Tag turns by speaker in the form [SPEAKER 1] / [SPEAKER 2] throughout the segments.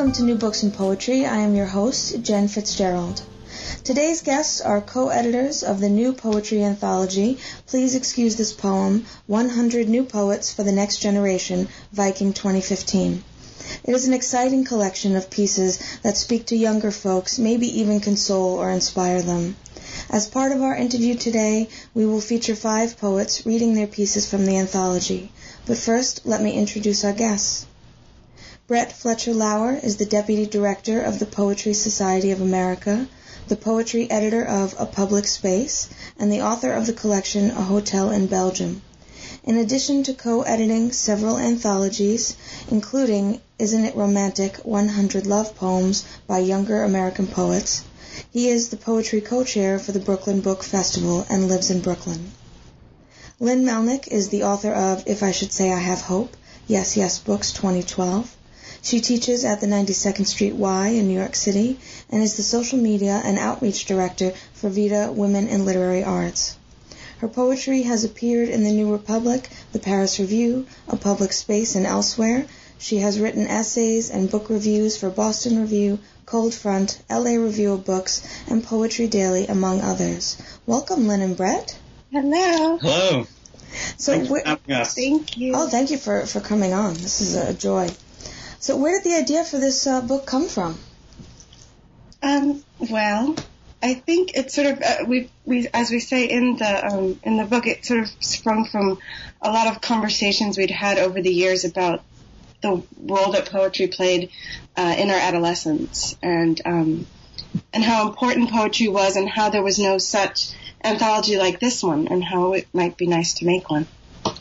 [SPEAKER 1] Welcome to New Books in Poetry. I am your host, Jen Fitzgerald. Today's guests are co-editors of the new poetry anthology, Please Excuse This Poem, 100 New Poets for the Next Generation, Viking 2015. It is an exciting collection of pieces that speak to younger folks, maybe even console or inspire them. As part of our interview today, we will feature 5 poets reading their pieces from the anthology. But first, let me introduce our guests. Brett Fletcher Lauer is the Deputy Director of the Poetry Society of America, the poetry editor of A Public Space, and the author of the collection A Hotel in Belgium. In addition to co-editing several anthologies, including Isn't It Romantic? 100 Love Poems by Younger American Poets, he is the poetry co-chair for the Brooklyn Book Festival and lives in Brooklyn. Lynn Melnick is the author of If I Should Say I Have Hope, Yes, Yes Books 2012. She teaches at the 92nd Street Y in New York City and is the social media and outreach director for Vita Women in Literary Arts. Her poetry has appeared in the New Republic, the Paris Review, A Public Space, and elsewhere. She has written essays and book reviews for Boston Review, Cold Front, LA Review of Books, and Poetry Daily, among others. Welcome, Lynn and Brett.
[SPEAKER 2] Hello.
[SPEAKER 3] Hello.
[SPEAKER 1] So
[SPEAKER 2] Thank you.
[SPEAKER 1] Oh, thank you for coming on. This is a joy. So where did the idea for this book come from?
[SPEAKER 2] Well, I think it's sort of we as we say in the book, it sort of sprung from a lot of conversations we'd had over the years about the role that poetry played in our adolescence, and how important poetry was, and how there was no such anthology like this one, and how it might be nice to make one.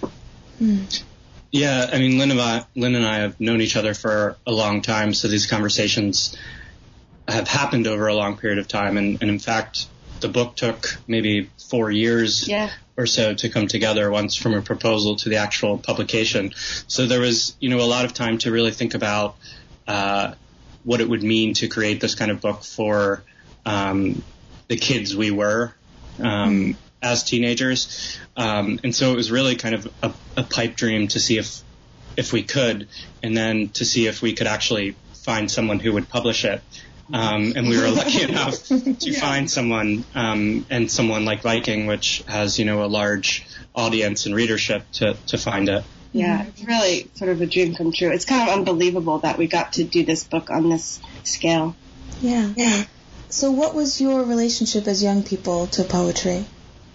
[SPEAKER 3] Yeah, I mean, Lynn and I have known each other for a long time, so these conversations have happened over a long period of time, and in fact, the book took maybe 4 years or so to come together, once from a proposal to the actual publication. So there was, a lot of time to really think about what it would mean to create this kind of book for the kids we were as teenagers. And so it was really kind of a pipe dream to see if we could, and then to see if we could actually find someone who would publish it. And we were lucky enough to find someone, and someone like Viking, which has, a large audience and readership, to find it.
[SPEAKER 2] Yeah, it's really sort of a dream come true. It's kind of unbelievable that we got to do this book on this scale.
[SPEAKER 1] Yeah. So what was your relationship as young people to poetry?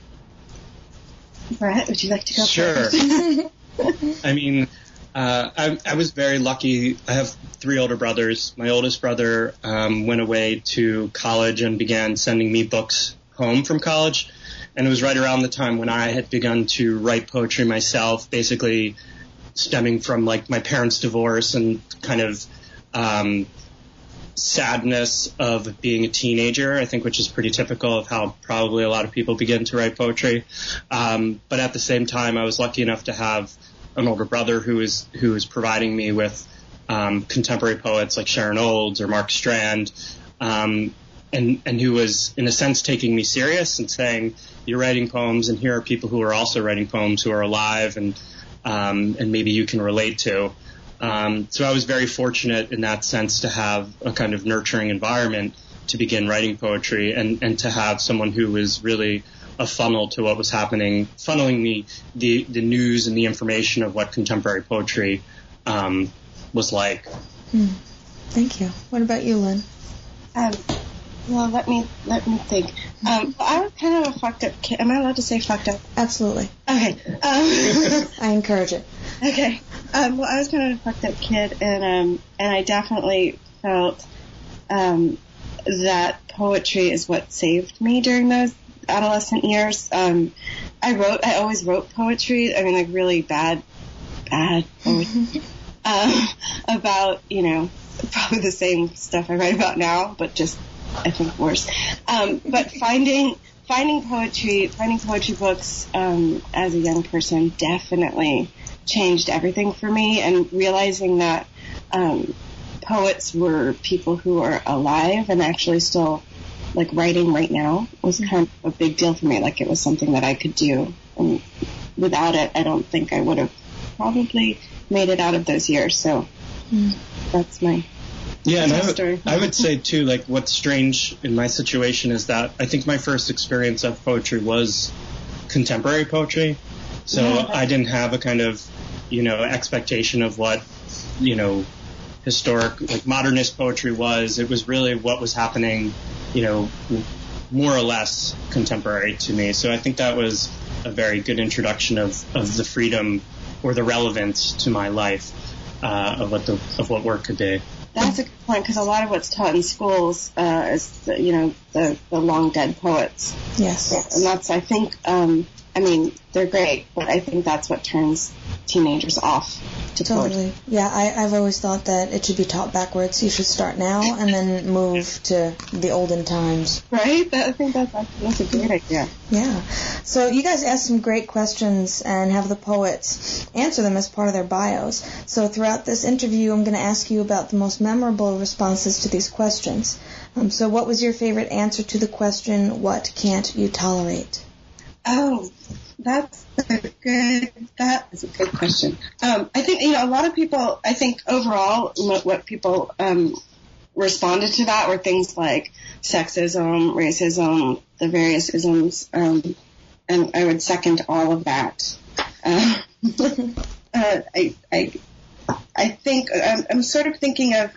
[SPEAKER 2] Brett, would you like to go
[SPEAKER 3] Sure.
[SPEAKER 2] first?
[SPEAKER 3] I mean, I was very lucky. I have 3 older brothers. My oldest brother went away to college and began sending me books home from college. And it was right around the time when I had begun to write poetry myself, basically stemming from like my parents' divorce and kind of sadness of being a teenager, I think, which is pretty typical of how probably a lot of people begin to write poetry. But at the same time, I was lucky enough to have an older brother who was providing me with contemporary poets like Sharon Olds or Mark Strand, and who was, in a sense, taking me serious and saying, you're writing poems, and here are people who are also writing poems who are alive and maybe you can relate to. So I was very fortunate in that sense to have a kind of nurturing environment to begin writing poetry, and to have someone who was really a funnel to what was happening, funneling me the news and the information of what contemporary poetry was like.
[SPEAKER 1] Thank you. What about you, Lynn?
[SPEAKER 2] Well, let me think. I was kind of a fucked up kid. Am I allowed to say fucked up?
[SPEAKER 1] Absolutely.
[SPEAKER 2] Okay.
[SPEAKER 1] I encourage it.
[SPEAKER 2] Okay. Well, I was kind of a fucked up kid, and I definitely felt that poetry is what saved me during those adolescent years. I always wrote poetry. I mean, like really bad poetry. About, probably the same stuff I write about now, but just, I think, worse. But finding poetry books as a young person definitely changed everything for me, and realizing that poets were people who are alive and actually still like writing right now was kind of a big deal for me. Like, it was something that I could do, and without it, I don't think I would have probably made it out of those years. So that's my
[SPEAKER 3] Yeah, and I would say, too, like, what's strange in my situation is that I think my first experience of poetry was contemporary poetry. So I didn't have a kind of, expectation of what, historic, like, modernist poetry was. It was really what was happening, more or less contemporary to me. So I think that was a very good introduction of the freedom or the relevance to my life of what work could be.
[SPEAKER 2] That's a good point, because a lot of what's taught in schools is, the long dead poets.
[SPEAKER 1] Yes.
[SPEAKER 2] And that's, I think, they're great, but I think that's what turns teenagers off to poetry.
[SPEAKER 1] Totally. Yeah, I've always thought that it should be taught backwards. You should start now and then move to the olden times.
[SPEAKER 2] Right? I think that's a great idea.
[SPEAKER 1] Yeah. So you guys asked some great questions and have the poets answer them as part of their bios. So throughout this interview, I'm going to ask you about the most memorable responses to these questions. So what was your favorite answer to the question, what can't you tolerate?
[SPEAKER 2] Oh, that is a good question. I think, a lot of people, I think overall what people responded to that were things like sexism, racism, the various isms, and I would second all of that. I think I'm sort of thinking of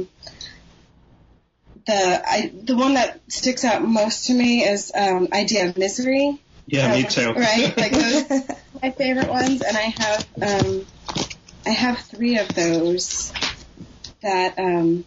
[SPEAKER 2] the one that sticks out most to me is idea of misery.
[SPEAKER 3] Yeah, me too.
[SPEAKER 2] Right, like those are my favorite ones, and I have 3 of those. The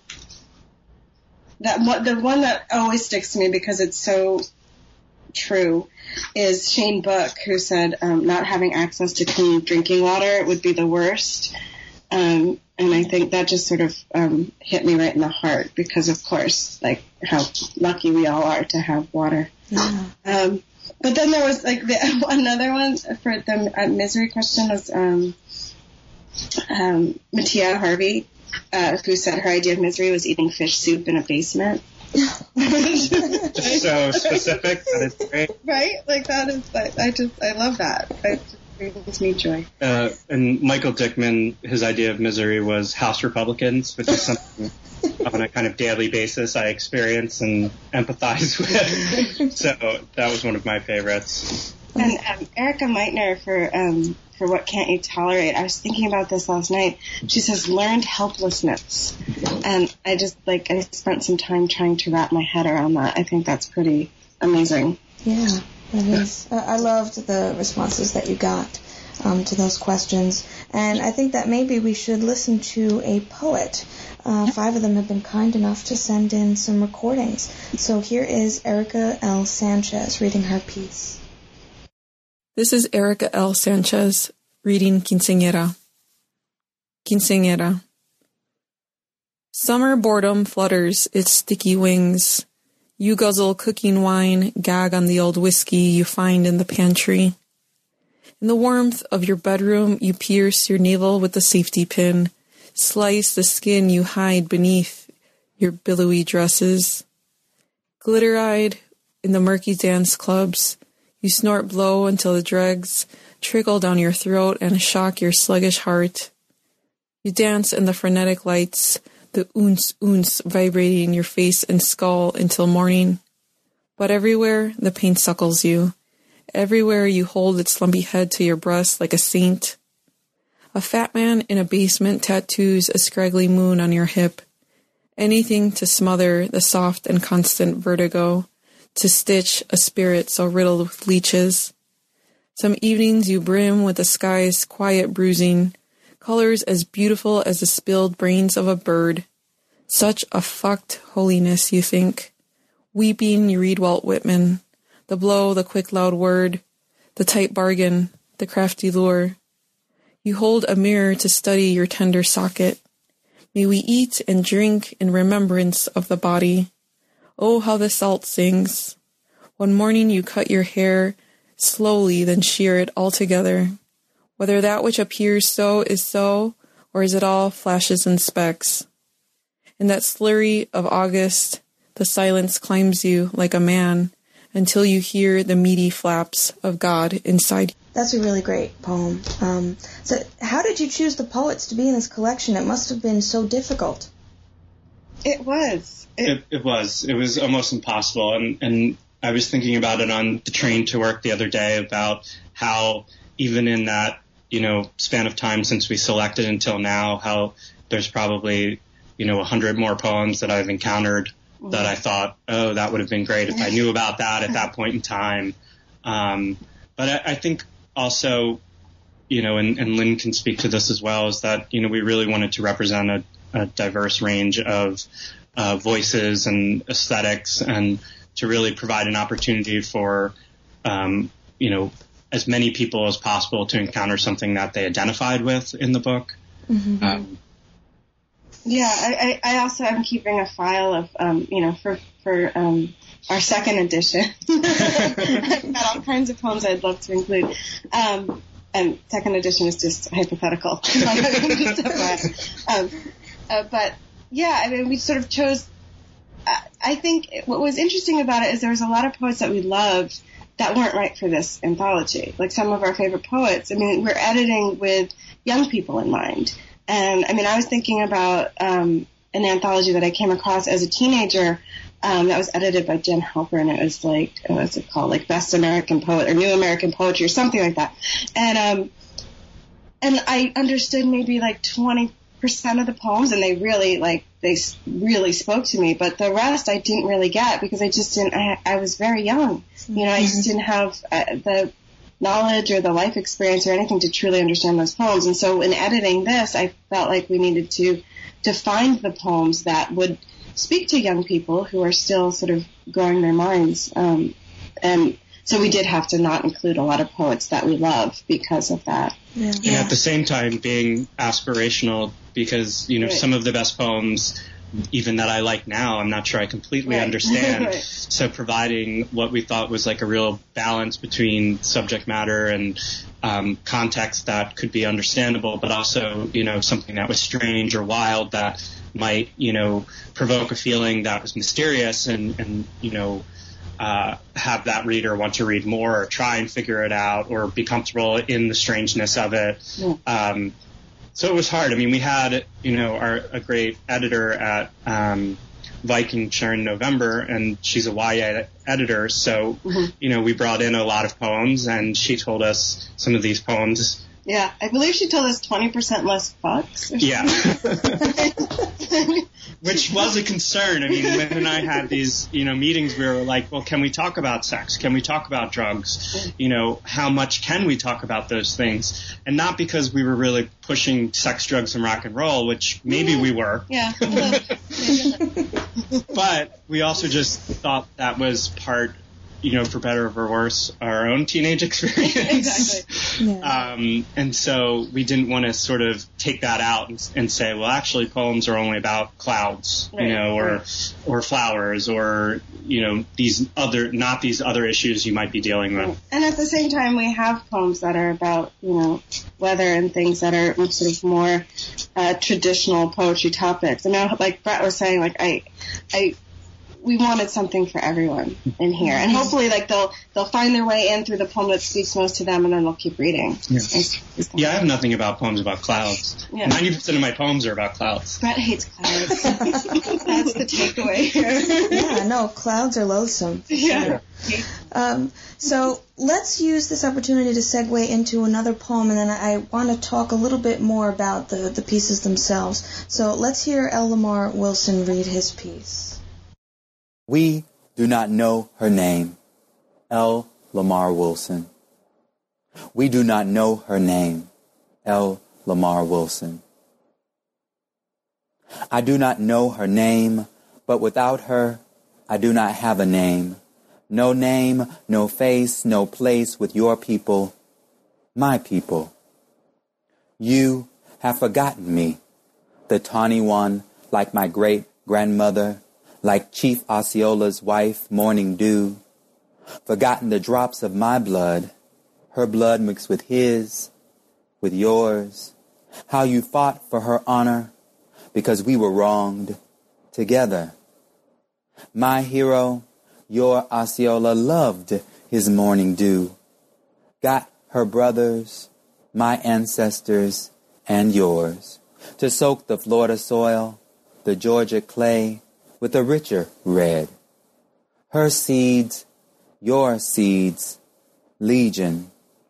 [SPEAKER 2] one that always sticks to me because it's so true is Shane Book, who said not having access to clean drinking water would be the worst. And I think that just sort of hit me right in the heart because, of course, like how lucky we all are to have water.
[SPEAKER 1] Yeah.
[SPEAKER 2] But then there was like another one for the misery question was Mattia Harvey, who said her idea of misery was eating fish soup in a basement.
[SPEAKER 3] So specific. That is great.
[SPEAKER 2] Right? Like that is, I love that. It just brings me joy.
[SPEAKER 3] And Michael Dickman, his idea of misery was House Republicans, which is something on a kind of daily basis I experience and empathize with. So that was one of my favorites.
[SPEAKER 2] And Erica Meitner for What Can't You Tolerate, I was thinking about this last night. She says learned helplessness. And I spent some time trying to wrap my head around that. I think that's pretty amazing.
[SPEAKER 1] Yeah, that is. I loved the responses that you got to those questions. And I think that maybe we should listen to a poet. 5 of them have been kind enough to send in some recordings. So here is Erica L. Sanchez reading her piece.
[SPEAKER 4] This is Erica L. Sanchez reading Quinceañera. Quinceañera. Summer boredom flutters its sticky wings. You guzzle cooking wine, gag on the old whiskey you find in the pantry. In the warmth of your bedroom, you pierce your navel with a safety pin, slice the skin you hide beneath your billowy dresses. Glitter-eyed in the murky dance clubs, you snort blow until the dregs trickle down your throat and shock your sluggish heart. You dance in the frenetic lights, the ounce vibrating in your face and skull until morning. But everywhere, the pain suckles you. Everywhere you hold its lumpy head to your breast like a saint. A fat man in a basement tattoos a scraggly moon on your hip. Anything to smother the soft and constant vertigo, to stitch a spirit so riddled with leeches. Some evenings you brim with the sky's quiet bruising, colors as beautiful as the spilled brains of a bird. Such a fucked holiness, you think. Weeping, you read Walt Whitman. The blow, the quick loud word, the tight bargain, the crafty lure. You hold a mirror to study your tender socket. May we eat and drink in remembrance of the body. Oh, how the salt sings. One morning you cut your hair slowly, then shear it altogether. Whether that which appears so, or is it all flashes and specks? In that slurry of August, the silence climbs you like a man until you hear the meaty flaps of God inside.
[SPEAKER 1] That's a really great poem. So how did you choose the poets to be in this collection? It must have been so difficult.
[SPEAKER 2] It was.
[SPEAKER 3] It was almost impossible. And I was thinking about it on the train to work the other day about how even in that, span of time since we selected until now, how there's probably, 100 more poems that I've encountered that I thought, oh, that would have been great if I knew about that at that point in time. But I think also, and Lynn can speak to this as well, is that, we really wanted to represent a diverse range of voices and aesthetics, and to really provide an opportunity for, as many people as possible to encounter something that they identified with in the book.
[SPEAKER 2] Mm-hmm. I also am keeping a file of, for our second edition. I've got all kinds of poems I'd love to include. And second edition is just hypothetical. But yeah, I mean, we sort of chose, I think what was interesting about it is there was a lot of poets that we loved that weren't right for this anthology. Like some of our favorite poets, I mean, we're editing with young people in mind. And I mean, I was thinking about an anthology that I came across as a teenager that was edited by Jen Halpern. It was like, what's it called? Like Best American Poet or New American Poetry or something like that. And I understood maybe like 20% of the poems, and they really spoke to me. But the rest I didn't really get because I just didn't. I was very young. I just didn't have the knowledge or the life experience or anything to truly understand those poems. And so in editing this, I felt like we needed to find the poems that would speak to young people who are still sort of growing their minds. And so we did have to not include a lot of poets that we love because of that.
[SPEAKER 3] Yeah. And at the same time being aspirational because, right. Some of the best poems, even that I like now, I'm not sure I completely understand. Right. So providing what we thought was like a real balance between subject matter and context that could be understandable, but also, something that was strange or wild that might, provoke a feeling that was mysterious and have that reader want to read more or try and figure it out or be comfortable in the strangeness of it. Yeah. So it was hard. I mean, we had, a great editor at Viking, Sharon November, and she's a YA editor. So, we brought in a lot of poems, and she told us some of these poems.
[SPEAKER 2] Yeah, I believe she told us 20% less fucks.
[SPEAKER 3] Yeah. Which was a concern. I mean, Lynn and I had these, meetings where we were like, well, can we talk about sex? Can we talk about drugs? How much can we talk about those things? And not because we were really pushing sex, drugs, and rock and roll, which maybe we were.
[SPEAKER 2] Yeah.
[SPEAKER 3] But we also just thought that was part, for better or for worse, our own teenage experience.
[SPEAKER 2] Exactly.
[SPEAKER 3] Yeah. And so we didn't want to sort of take that out and say, well, actually poems are only about clouds, right. or flowers or, these other issues you might be dealing with.
[SPEAKER 2] And at the same time, we have poems that are about, weather and things that are sort of more traditional poetry topics. I mean, like Brett was saying, like we wanted something for everyone in here, and hopefully, like they'll find their way in through the poem that speaks most to them, and then they'll keep reading.
[SPEAKER 3] Yeah, I have nothing about poems about clouds. Yeah. 90% of my poems are about clouds.
[SPEAKER 2] Brett hates clouds. That's the takeaway here.
[SPEAKER 1] Yeah, no, clouds are loathsome.
[SPEAKER 2] Yeah.
[SPEAKER 1] So let's use this opportunity to segue into another poem, and then I want to talk a little bit more about the pieces themselves. So let's hear L. Lamar Wilson read his piece.
[SPEAKER 5] We do not know her name. L. Lamar Wilson. We do not know her name. L. Lamar Wilson. I do not know her name, but without her, I do not have a name. No name, no face, no place with your people, my people. You have forgotten me, the tawny one, like my great-grandmother, like Chief Osceola's wife, Morning Dew, forgotten the drops of my blood, her blood mixed with his, with yours, how you fought for her honor because we were wronged together. My hero, your Osceola, loved his Morning Dew, got her brothers, my ancestors, and yours, to soak the Florida soil the Georgia clay with a richer red. Her seeds, your seeds, legion.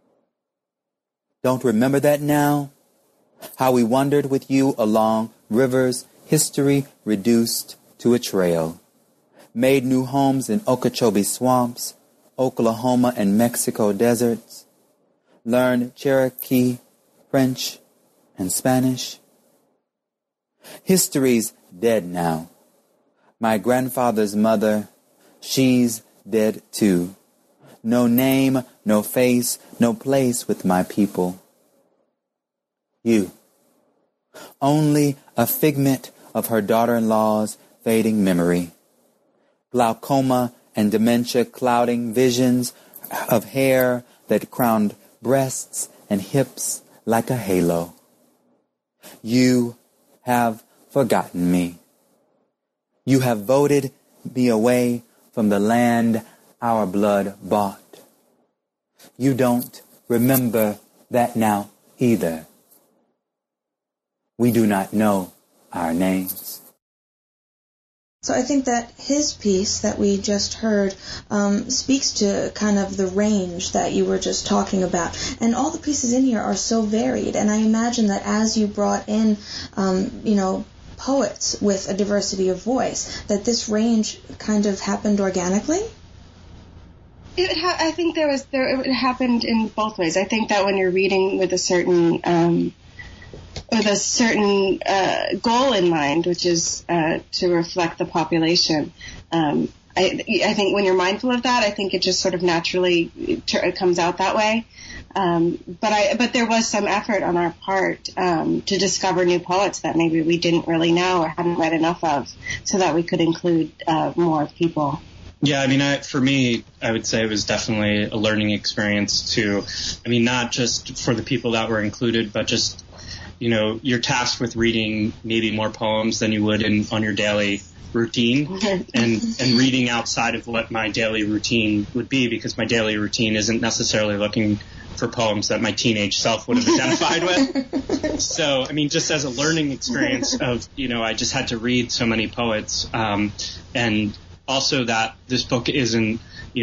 [SPEAKER 5] Don't remember that now? How we wandered with you along rivers history reduced to a trail. Made new homes in Okeechobee swamps, Oklahoma and Mexico deserts. Learned Cherokee, French, and Spanish. History's dead now. My grandfather's mother, she's dead too. No name, no face, no place with my people. You. Only a figment of her daughter-in-law's fading memory. Glaucoma and dementia clouding visions of hair that crowned breasts and hips like a halo. You have forgotten me. You have voted me away from the land our blood bought. You don't remember that now either. We do not know our names.
[SPEAKER 1] So I think that his piece that we just heard speaks to kind of the range that you were just talking about. And all the pieces in here are so varied. And I imagine that as you brought in, poets with a diversity of voice, that this range kind of happened organically?
[SPEAKER 2] I think it happened in both ways. I think that when you're reading with a certain goal in mind, which is to reflect the population, I think when you're mindful of that, I think it just sort of naturally it comes out that way. But there was some effort on our part to discover new poets that maybe we didn't really know or hadn't read enough of, so that we could include more people.
[SPEAKER 3] Yeah, I mean, for me, I would say it was definitely a learning experience too. I mean, not just for the people that were included, but just, you're tasked with reading maybe more poems than you would on your daily routine, and reading outside of what my daily routine would be, because my daily routine isn't necessarily looking for poems that my teenage self would have identified with. So, I mean, just as a learning experience of, I just had to read so many poets, and also that this book isn't,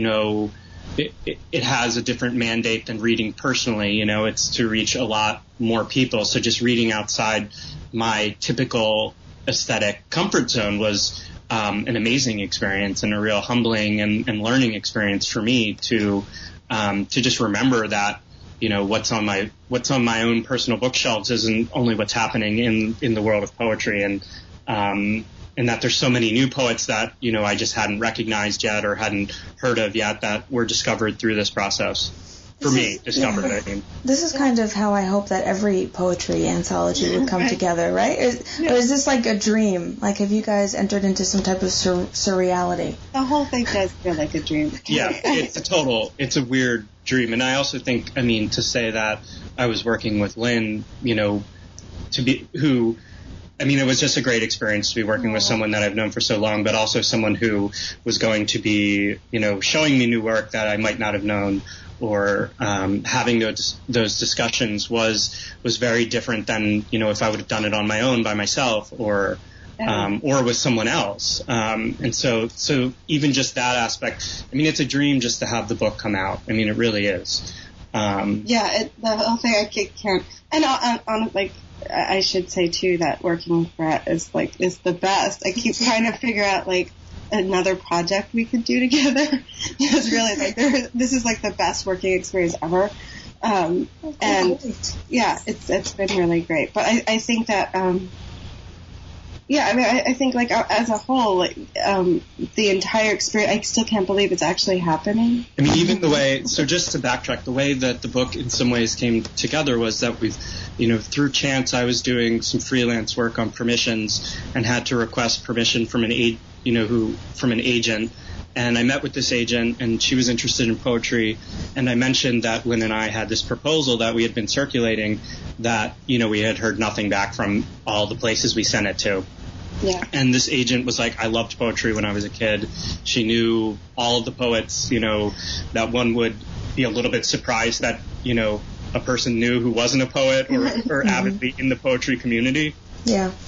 [SPEAKER 3] it has a different mandate than reading personally. It's to reach a lot more people. So just reading outside my typical aesthetic comfort zone was an amazing experience and a real humbling and learning experience for me to just remember that, what's on my own personal bookshelves isn't only what's happening in the world of poetry, and that there's so many new poets that, I just hadn't recognized yet or hadn't heard of yet that were discovered through this process. For me, discovered, I mean.
[SPEAKER 1] This is kind of how I hope that every poetry anthology would come together, right? Or is this like a dream? Like, have you guys entered into some type of surreality?
[SPEAKER 2] The whole thing does feel like a dream.
[SPEAKER 3] Yeah, it's a weird dream. And I also think, to say that I was working with Lynn, it was just a great experience to be working with someone that I've known for so long, but also someone who was going to be, showing me new work that I might not have known, or having those discussions was very different than, if I would have done it on my own by myself or with someone else. And so even just that aspect, it's a dream just to have the book come out. It really is.
[SPEAKER 2] The whole thing I can't. And on I should say too that working with Brett is the best. I keep trying to figure out another project we could do together. It's really this is the best working experience ever. And yeah, it's been really great. But I think that I think as a whole, the entire experience, I still can't believe it's actually happening.
[SPEAKER 3] Even the way, so just to backtrack, the way that the book in some ways came together was that through chance, I was doing some freelance work on permissions and had to request permission from an agent. And I met with this agent, and she was interested in poetry. And I mentioned that Lynn and I had this proposal that we had been circulating that, we had heard nothing back from all the places we sent it to.
[SPEAKER 2] Yeah.
[SPEAKER 3] And this agent was like, I loved poetry when I was a kid. She knew all of the poets, that one would be a little bit surprised that, a person knew who wasn't a poet or avidly in the poetry community.
[SPEAKER 1] Yeah.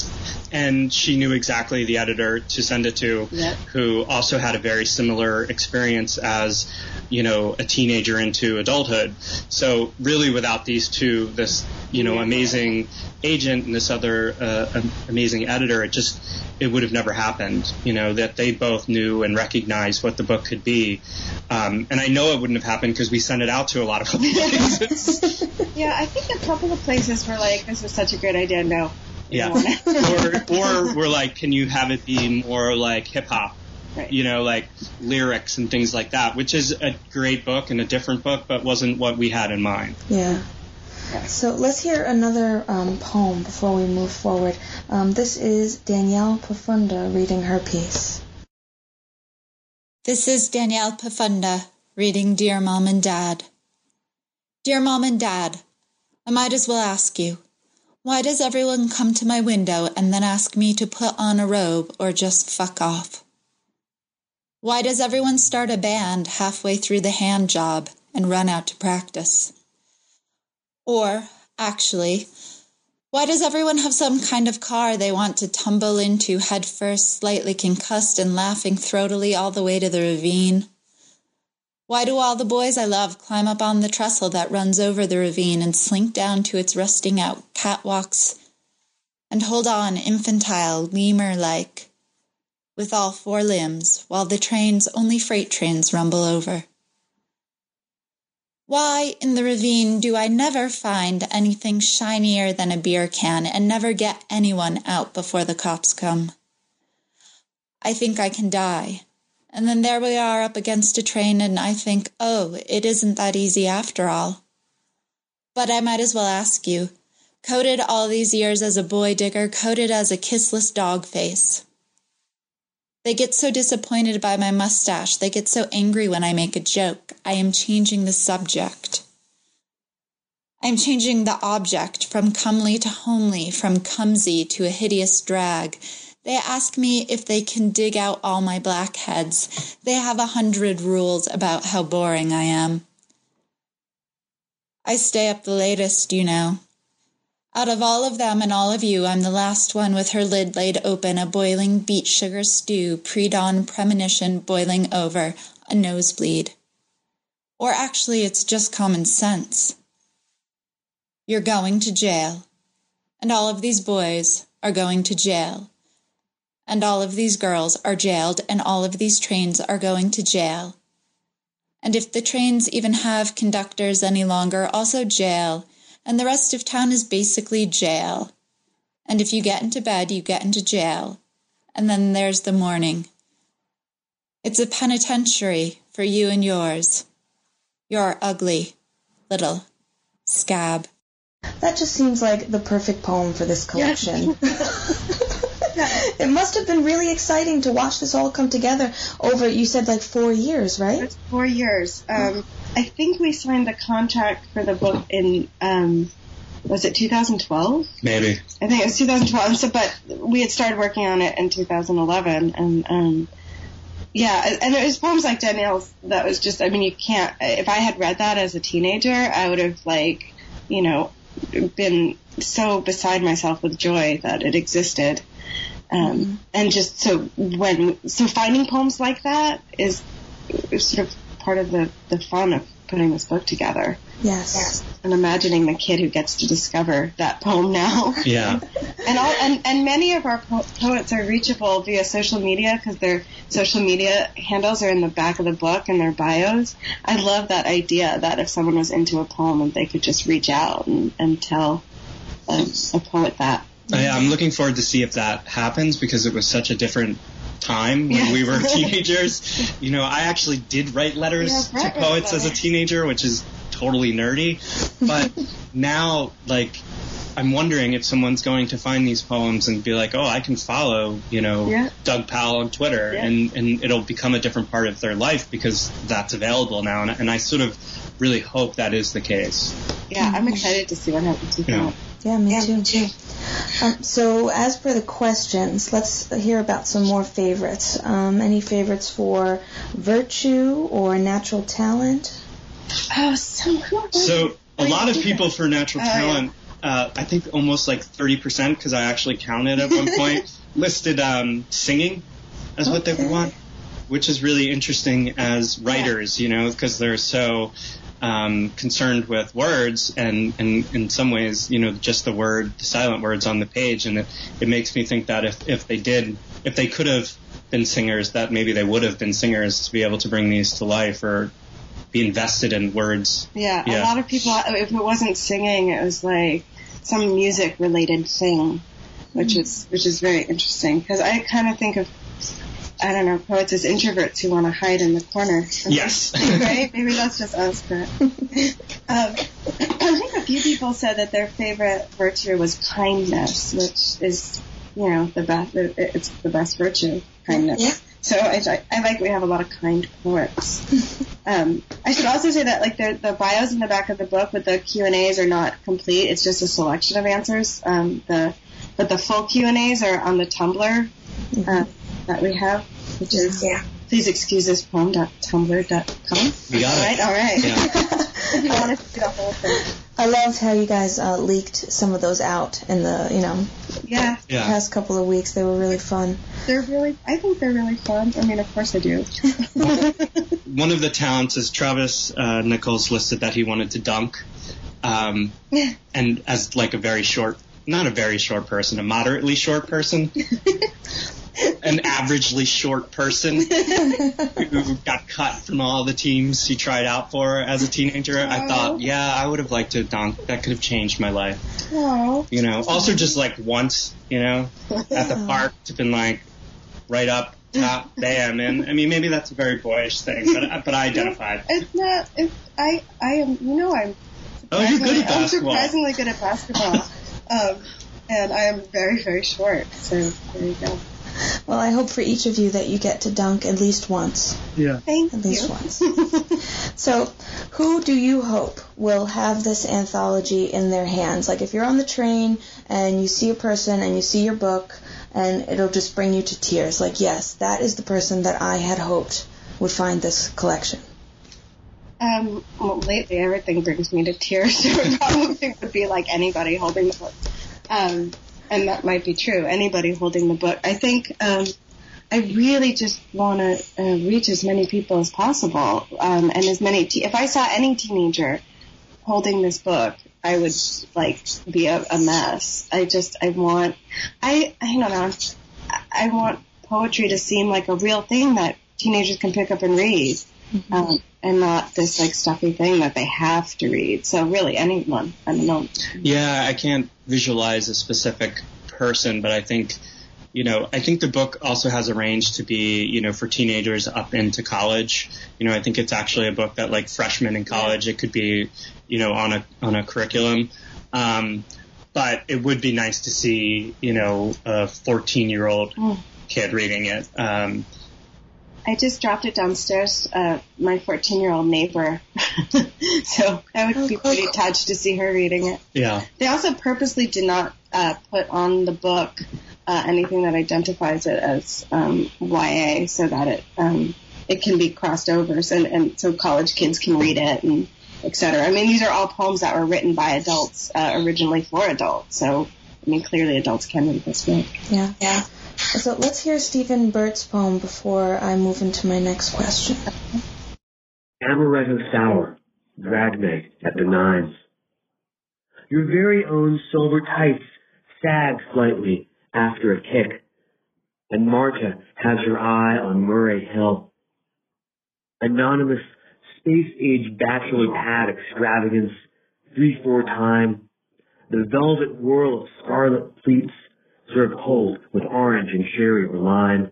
[SPEAKER 3] And she knew exactly the editor to send it to, who also had a very similar experience as, a teenager into adulthood. So really without these two, this, amazing agent and this other amazing editor, it would have never happened, that they both knew and recognized what the book could be. And I know it wouldn't have happened because we sent it out to a lot of places.
[SPEAKER 2] Yeah, I think a couple of places were like, this is such a great idea, no.
[SPEAKER 3] Yeah. or we're like, can you have it be more like hip hop? Right. Like lyrics and things like that, which is a great book and a different book, but wasn't what we had in mind.
[SPEAKER 1] Yeah. So let's hear another poem before we move forward. This is Danielle Pafunda reading her piece.
[SPEAKER 6] This is Danielle Pafunda reading Dear Mom and Dad. Dear Mom and Dad, I might as well ask you, why does everyone come to my window and then ask me to put on a robe or just fuck off? Why does everyone start a band halfway through the hand job and run out to practice? Or, actually, why does everyone have some kind of car they want to tumble into head first, slightly concussed and laughing throatily all the way to the ravine? Why do all the boys I love climb up on the trestle that runs over the ravine and slink down to its rusting out catwalks and hold on infantile, lemur-like, with all four limbs, while the trains, only freight trains, rumble over? Why, in the ravine, do I never find anything shinier than a beer can and never get anyone out before the cops come? I think I can die. And then there we are up against a train, and I think, oh, it isn't that easy after all. But I might as well ask you, coded all these years as a boy digger, coded as a kissless dog face. They get so disappointed by my mustache. They get so angry when I make a joke. I am changing the subject. I am changing the object from comely to homely, from clumsy to a hideous drag. They ask me if they can dig out all my blackheads. They have 100 rules about how boring I am. I stay up the latest, Out of all of them and all of you, I'm the last one with her lid laid open, a boiling beet sugar stew, pre-dawn premonition boiling over, a nosebleed. Or actually, it's just common sense. You're going to jail, and all of these boys are going to jail, and all of these girls are jailed, and all of these trains are going to jail. And if the trains even have conductors any longer, also jail. And the rest of town is basically jail. And if you get into bed, you get into jail. And then there's the morning. It's a penitentiary for you and yours. Your ugly little scab.
[SPEAKER 1] That just seems like the perfect poem for this collection. It must have been really exciting to watch this all come together over, you said, 4 years, right?
[SPEAKER 2] It's 4 years. I think we signed the contract for the book in, was it 2012?
[SPEAKER 3] Maybe.
[SPEAKER 2] I think it was 2012. So, but we had started working on it in 2011. And it was poems like Danielle's that was just, you can't, if I had read that as a teenager, I would have, been so beside myself with joy that it existed. And just so finding poems like that is sort of part of the fun of putting this book together.
[SPEAKER 1] Yes.
[SPEAKER 2] And imagining the kid who gets to discover that poem now.
[SPEAKER 3] Yeah.
[SPEAKER 2] And many of our poets are reachable via social media because their social media handles are in the back of the book and their bios. I love that idea that if someone was into a poem, and they could just reach out and tell a poet that.
[SPEAKER 3] I'm looking forward to see if that happens because it was such a different time when we were teenagers. I actually did write letters to poets as a teenager, which is totally nerdy. But now, I'm wondering if someone's going to find these poems and be like, oh, I can follow, Doug Powell on Twitter, and it'll become a different part of their life because that's available now. And I sort of really hope that is the case.
[SPEAKER 2] Yeah, I'm excited to see what happens with that.
[SPEAKER 1] Yeah, me too. So as per the questions, let's hear about some more favorites. Any favorites for virtue or natural talent?
[SPEAKER 2] Oh, so cool.
[SPEAKER 3] So a lot of people for natural talent I think almost like 30%, because I actually counted at one point, listed singing as what they would want, which is really interesting as writers, because they're so concerned with words and in some ways, just the silent words on the page. And it makes me think that if they could have been singers, that maybe they would have been singers to be able to bring these to life or be invested in words.
[SPEAKER 2] Yeah, a lot of people, if it wasn't singing, it was like some music related thing, which is very interesting, because I kind of think of, I don't know, poets as introverts who want to hide in the corner.
[SPEAKER 3] Yes.
[SPEAKER 2] Right? Maybe that's just us, but I think a few people said that their favorite virtue was kindness, which is, the best. It's the best virtue, kindness. Yeah. So I like we have a lot of kind poets. I should also say that the bios in the back of the book with the Q&As are not complete. It's just a selection of answers. But the full Q&As are on the Tumblr that we have, which is please excuse this poem.tumblr.com.
[SPEAKER 3] You got it.
[SPEAKER 2] All right.
[SPEAKER 3] Yeah.
[SPEAKER 2] I want to see the whole thing.
[SPEAKER 1] I loved how you guys leaked some of those out in the past couple of weeks. They were really fun.
[SPEAKER 2] I think they're really fun. I mean, of course I do.
[SPEAKER 3] One of the talents is Travis Nichols listed that he wanted to dunk. And as like a very short, not a very short person, a moderately short person. An averagely short person who got cut from all the teams he tried out for as a teenager. I thought, I would have liked to dunk. That could have changed my life.
[SPEAKER 2] Aww.
[SPEAKER 3] Also just like once, at the park to been like right up top, bam. And I mean, maybe that's a very boyish thing, but I identified.
[SPEAKER 2] It's not. I am. I'm.
[SPEAKER 3] Oh, you're good at basketball.
[SPEAKER 2] I'm surprisingly good at basketball. And I am very, very short. So there you go.
[SPEAKER 1] Well, I hope for each of you that you get to dunk at least once.
[SPEAKER 3] Yeah.
[SPEAKER 2] Thank you.
[SPEAKER 1] At least once. So, who do you hope will have this anthology in their hands? Like, if you're on the train and you see a person and you see your book and it'll just bring you to tears. Like, yes, that is the person that I had hoped would find this collection.
[SPEAKER 2] Well, lately everything brings me to tears, so it probably would be like anybody holding the book. And that might be true, anybody holding the book. I think I really just want to reach as many people as possible, and as many. If I saw any teenager holding this book, I would be a mess. I don't know. I want poetry to seem like a real thing that teenagers can pick up and read, and not this stuffy thing that they have to read. So really, anyone. I don't know.
[SPEAKER 3] Yeah, I can't visualize a specific person, but I think the book also has a range to be, for teenagers up into college. I think it's actually a book that freshmen in college, it could be, on a curriculum. But it would be nice to see, a 14-year-old kid reading it.
[SPEAKER 2] I just dropped it downstairs, my 14-year-old neighbor. So I would be pretty touched to see her reading it.
[SPEAKER 3] Yeah.
[SPEAKER 2] They also purposely did not put on the book anything that identifies it as YA, so that it can be crossed over, and so college kids can read it, and et cetera. I mean, these are all poems that were written by adults, originally for adults. So, I mean, clearly adults can read this book.
[SPEAKER 1] Yeah. So let's hear Stephen Burt's poem before I move into my next question.
[SPEAKER 7] Amaretto sour, dragnet at the nines. Your very own silver tights sag slightly after a kick, and Marta has her eye on Murray Hill. Anonymous space-age bachelor pad extravagance, 3/4 time, the velvet whirl of scarlet pleats served cold with orange and cherry or lime.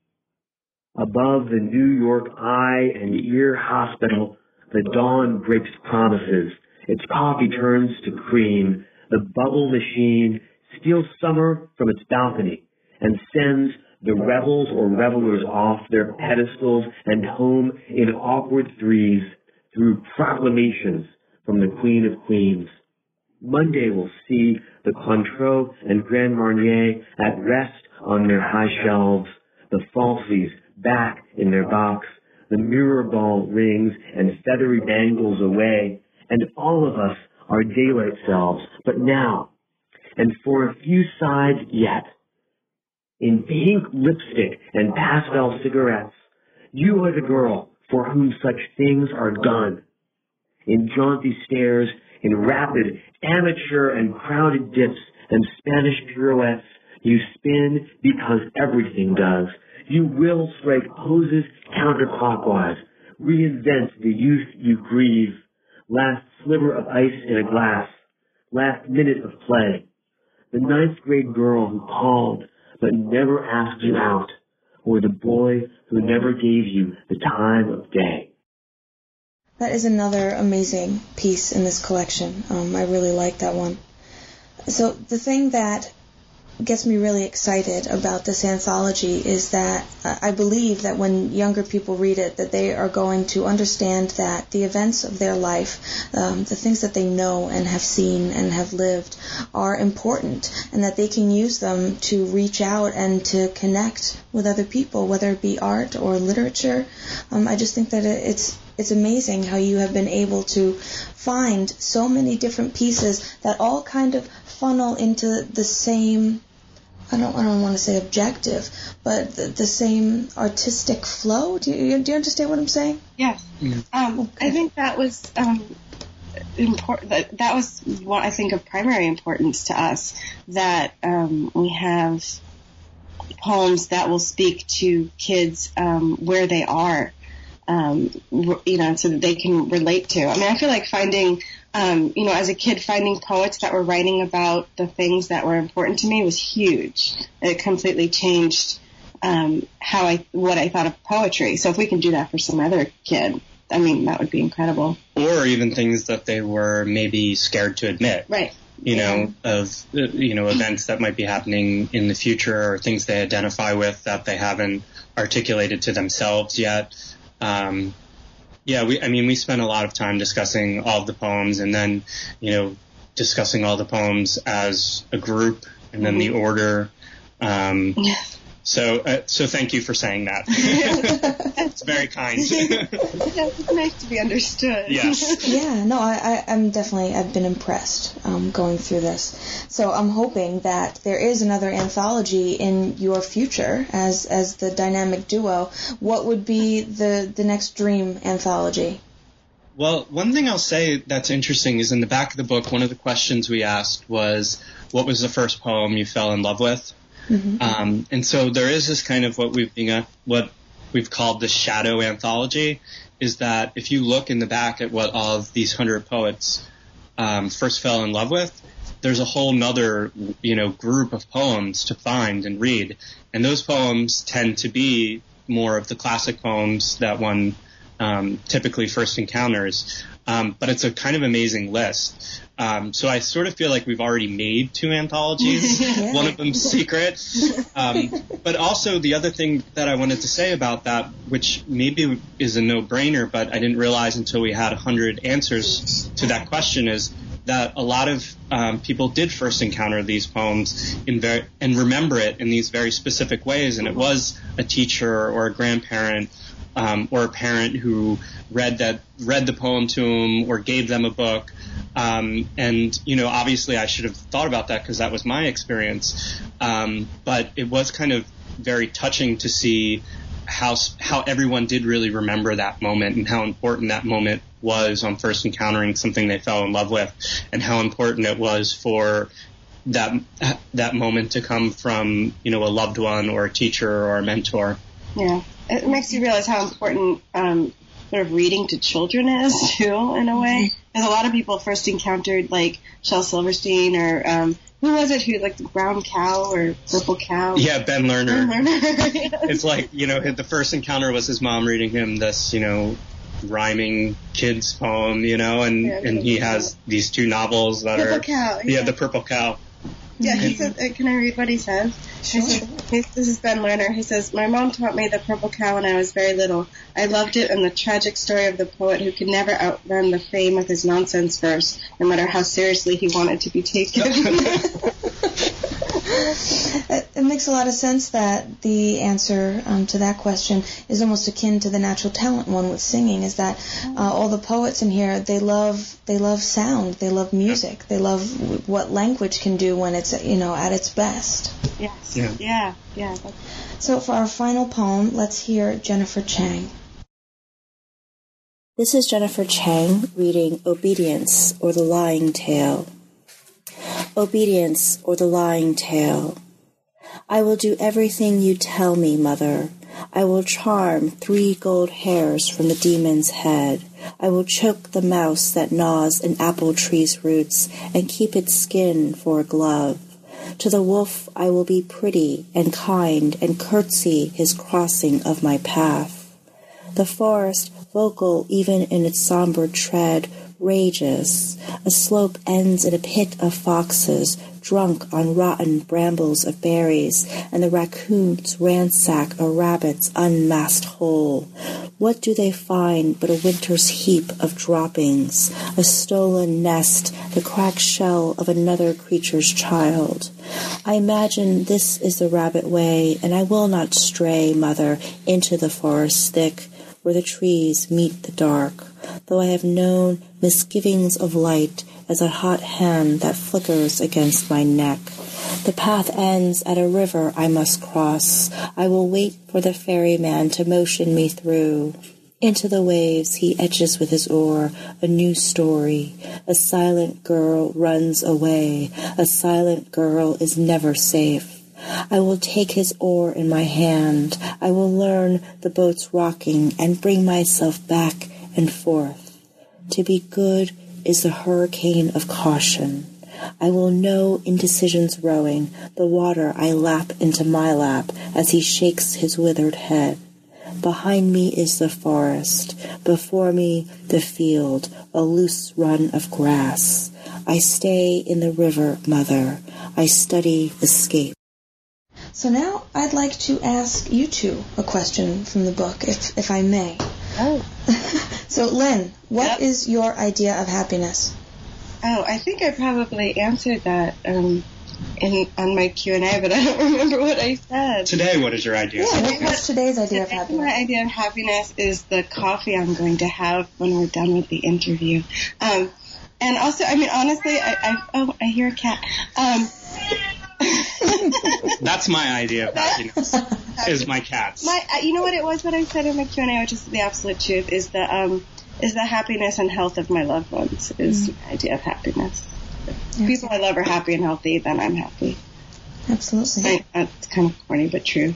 [SPEAKER 7] Above the New York Eye and Ear Hospital, the dawn breaks promises. Its coffee turns to cream. The bubble machine steals summer from its balcony and sends the rebels or revelers off their pedestals and home in awkward threes through proclamations from the Queen of Queens. Monday will see the Cointreau and Grand Marnier at rest on their high shelves, the falsies back in their box, the mirror ball rings and feathery bangles away, and all of us our daylight selves, but now, and for a few sides yet. In pink lipstick and pastel cigarettes, you are the girl for whom such things are done. In jaunty stares, in rapid, amateur and crowded dips and Spanish pirouettes, you spin because everything does. You will strike poses counterclockwise, reinvent the youth you grieve, last sliver of ice in a glass, last minute of play. The ninth grade girl who called but never asked you out, or the boy who never gave you the time of day.
[SPEAKER 1] That is another amazing piece in this collection. I really like that one. So the thing that gets me really excited about this anthology is that I believe that when younger people read it, that they are going to understand that the events of their life, the things that they know and have seen and have lived, are important, and that they can use them to reach out and to connect with other people, whether it be art or literature. I just think that it's amazing how you have been able to find so many different pieces that all kind of funnel into the same, I don't want to say objective, but the same artistic flow. Do you understand what I'm saying?
[SPEAKER 2] Yes.
[SPEAKER 1] Okay.
[SPEAKER 2] I think that was important. That was what I think of primary importance to us, that we have poems that will speak to kids where they are, so that they can relate to. I mean, I feel like finding, as a kid, finding poets that were writing about the things that were important to me was huge. It completely changed what I thought of poetry. So if we can do that for some other kid, I mean, that would be incredible.
[SPEAKER 3] Or even things that they were maybe scared to admit.
[SPEAKER 2] Right.
[SPEAKER 3] Events that might be happening in the future, or things they identify with that they haven't articulated to themselves yet. We spent a lot of time discussing all of the poems, and then, discussing all the poems as a group, and then the order. So thank you for saying that. It's very kind.
[SPEAKER 2] It's nice to be understood.
[SPEAKER 3] Yes.
[SPEAKER 1] Yeah, no, I've been impressed going through this. So I'm hoping that there is another anthology in your future as the dynamic duo. What would be the next dream anthology?
[SPEAKER 3] Well, one thing I'll say that's interesting is in the back of the book, one of the questions we asked was, what was the first poem you fell in love with? Mm-hmm. And so there is this kind of what we've called the shadow anthology, is that if you look in the back at what all of these 100 poets first fell in love with, there's a whole nother, group of poems to find and read. And those poems tend to be more of the classic poems that one typically first encounters. But it's a kind of amazing list. So I sort of feel like we've already made 2 anthologies.
[SPEAKER 1] Yeah.
[SPEAKER 3] One of them's secret. But also the other thing that I wanted to say about that, which maybe is a no-brainer, but I didn't realize until we had 100 answers to that question, is that a lot of people did first encounter these poems and remember it in these very specific ways. And it was a teacher or a grandparent or a parent who read the poem to them or gave them a book. Obviously I should have thought about that because that was my experience. But it was kind of very touching to see how everyone did really remember that moment and how important that moment was on first encountering something they fell in love with, and how important it was for that moment to come from, a loved one or a teacher or a mentor.
[SPEAKER 2] Yeah. It makes you realize how important sort of reading to children is, too, in a way. Because a lot of people first encountered, like, Shel Silverstein or who was it who, like, the brown cow or purple cow?
[SPEAKER 3] Yeah, Ben Lerner.
[SPEAKER 2] Yeah.
[SPEAKER 3] It's like, the first encounter was his mom reading him this, rhyming kids poem, and he has these 2 novels that
[SPEAKER 2] Purple
[SPEAKER 3] are...
[SPEAKER 2] Cow.
[SPEAKER 3] Yeah, The Purple Cow.
[SPEAKER 2] Yeah, he says, can I read what he says?
[SPEAKER 1] Sure.
[SPEAKER 2] This is Ben Lerner. He says, "My mom taught me The Purple Cow when I was very little. I loved it and the tragic story of the poet who could never outrun the fame of his nonsense verse, no matter how seriously he wanted to be taken."
[SPEAKER 1] It makes a lot of sense that the answer to that question is almost akin to the natural talent one with singing, is that all the poets in here, they love sound, they love music, they love what language can do when it's, at its best.
[SPEAKER 2] Yes. Yeah.
[SPEAKER 1] So for our final poem, let's hear Jennifer Chang.
[SPEAKER 8] This is Jennifer Chang reading Obedience, or the Lying Tale. Obedience, or the lying tale. I will do everything you tell me, mother. I will charm 3 gold hairs from the demon's head. I will choke the mouse that gnaws an apple tree's roots and keep its skin for a glove. To the wolf I will be pretty and kind and curtsy his crossing of my path. The forest, vocal even in its somber tread, rages. A slope ends in a pit of foxes, drunk on rotten brambles of berries, and the raccoons ransack a rabbit's unmasked hole. What do they find but a winter's heap of droppings, a stolen nest, the cracked shell of another creature's child? I imagine this is the rabbit way, and I will not stray, mother, into the forest thick, where the trees meet the dark, though I have known misgivings of light as a hot hand that flickers against my neck. The path ends at a river I must cross. I will wait for the ferryman to motion me through. Into the waves he etches with his oar a new story. A silent girl runs away. A silent girl is never safe. I will take his oar in my hand. I will learn the boat's rocking and bring myself back and forth. To be good is the hurricane of caution. I will know indecision's rowing, the water I lap into my lap as he shakes his withered head. Behind me is the forest, before me the field, a loose run of grass. I stay in the river, mother. I study escape.
[SPEAKER 1] So now I'd like to ask you two a question from the book, if I may.
[SPEAKER 2] Oh.
[SPEAKER 1] So, Lynn, what is your idea of happiness?
[SPEAKER 2] Oh, I think I probably answered that on my Q&A, but I don't remember what I said.
[SPEAKER 3] Today, what is your idea?
[SPEAKER 1] Yeah, what's today's idea of happiness?
[SPEAKER 2] My idea of happiness is the coffee I'm going to have when we're done with the interview. And also, I mean, honestly, I hear a cat.
[SPEAKER 3] That's my idea of happiness, is my cats.
[SPEAKER 2] You know what it was that I said in my Q&A, which is the absolute truth, is the happiness and health of my loved ones is my idea of happiness. If people I love are happy and healthy, then I'm happy.
[SPEAKER 1] Absolutely.
[SPEAKER 2] It's kind of corny, but true.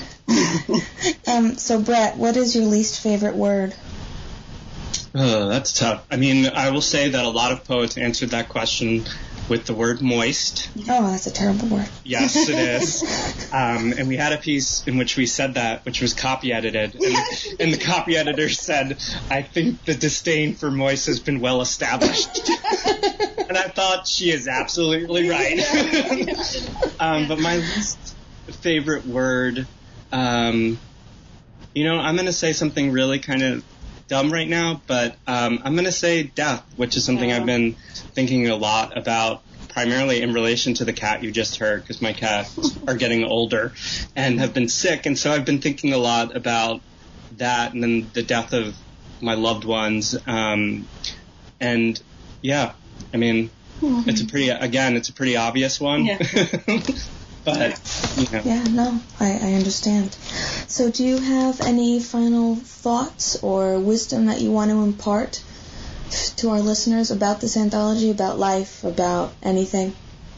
[SPEAKER 1] So, Brett, what is your least favorite word?
[SPEAKER 3] That's tough. I mean, I will say that a lot of poets answered that question with the word moist.
[SPEAKER 1] Oh, that's a terrible word.
[SPEAKER 3] Yes, it is. And we had a piece in which we said that, which was copy edited. And the copy editor said, I think the disdain for moist has been well established. And I thought she is absolutely right. But my least favorite word, I'm going to say something really kind of dumb right now, but I'm going to say death, which is something I've been thinking a lot about, primarily in relation to the cat you just heard, because my cats are getting older and have been sick, and so I've been thinking a lot about that and then the death of my loved ones. And yeah, I mean, it's a pretty obvious one. Yeah. But,
[SPEAKER 1] Yeah, no, I understand. So do you have any final thoughts or wisdom that you want to impart to our listeners about this anthology, about life, about anything?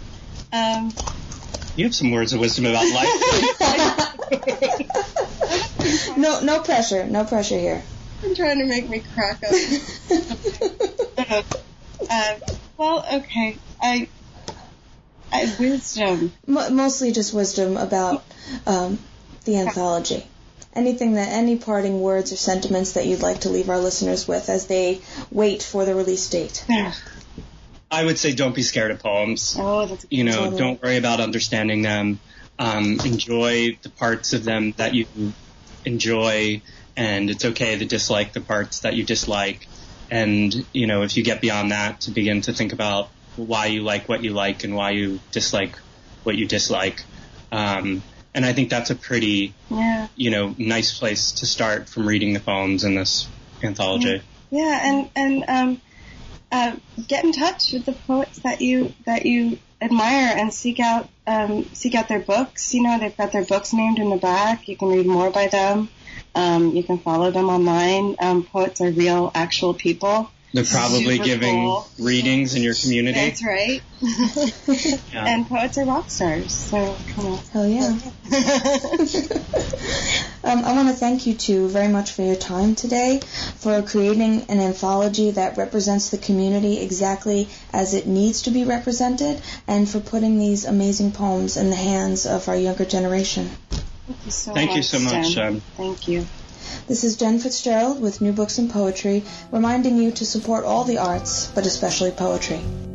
[SPEAKER 3] You have some words of wisdom about life.
[SPEAKER 1] No pressure. No pressure here.
[SPEAKER 2] I'm trying to make me crack up. Well, okay. Wisdom.
[SPEAKER 1] Mostly just wisdom about the anthology. Any parting words or sentiments that you'd like to leave our listeners with as they wait for the release date?
[SPEAKER 3] I would say don't be scared of poems.
[SPEAKER 2] Oh, that's
[SPEAKER 3] totally. Don't worry about understanding them. Enjoy the parts of them that you enjoy, and it's okay to dislike the parts that you dislike. And, if you get beyond that, to begin to think about why you like what you like and why you dislike what you dislike. And I think that's a pretty, nice place to start from reading the poems in this anthology.
[SPEAKER 2] Yeah, and get in touch with the poets that you admire and seek out their books. They've got their books named in the back. You can read more by them. You can follow them online. Poets are real, actual people.
[SPEAKER 3] They're probably
[SPEAKER 2] Super
[SPEAKER 3] giving
[SPEAKER 2] cool
[SPEAKER 3] readings in your community.
[SPEAKER 2] That's right.
[SPEAKER 3] Yeah.
[SPEAKER 2] And poets are rock stars, so come on.
[SPEAKER 1] Hell yeah. I want to thank you two very much for your time today, for creating an anthology that represents the community exactly as it needs to be represented, and for putting these amazing poems in the hands of our younger generation.
[SPEAKER 2] Thank you so much,
[SPEAKER 3] Jen.
[SPEAKER 2] Thank you.
[SPEAKER 1] This is Jen Fitzgerald with New Books in Poetry, reminding you to support all the arts, but especially poetry.